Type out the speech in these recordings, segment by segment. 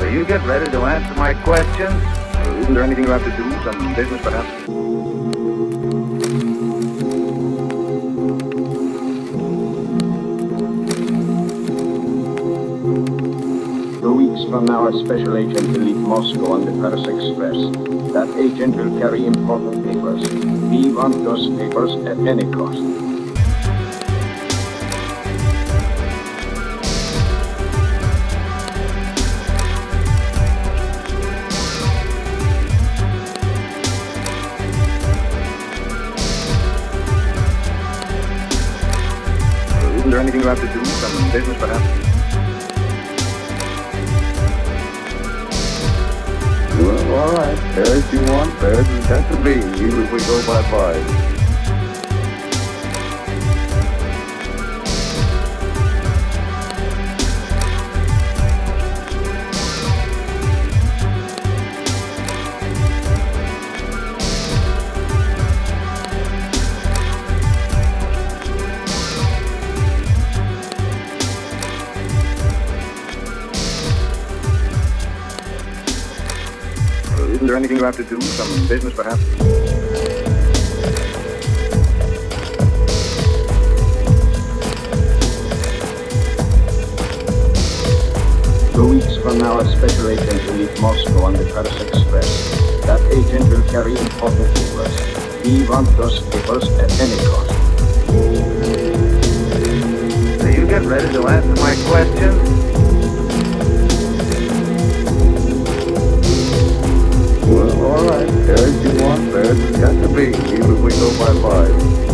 Will you get ready to answer my questions? Isn't there anything you have to do? Some business, perhaps? 2 weeks from now, a special agent will leave Moscow on the Paris Express. That agent will carry important papers. We want those papers at any cost. Isn't there anything you have to do? Some business, perhaps? Well, all right. As you want, as it's got to be, even if we go bye-bye. Isn't there anything you have to do? Some business, perhaps? Two weeks from now, a special agent will leave Moscow on the Paris Express. That agent will carry important papers. We want those papers at any cost. Will you get ready to answer my questions? Well, all right. As you want, as it's got to be, even if we go bye-bye.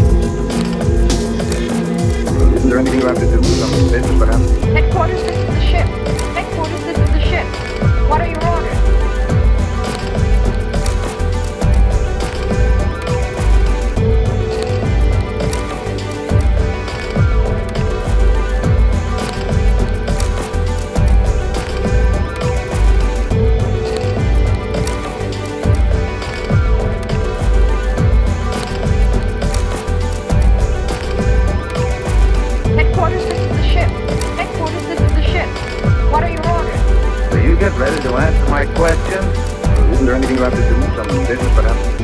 Isn't there anything you have to do? Some business, perhaps? Headquarters, this is the ship. Headquarters, this is the ship. What are your orders? Headquarters, this is the ship. Headquarters, this is the ship. What are your orders? Will you get ready to answer my questions? Isn't there anything you have to do? Some business, perhaps?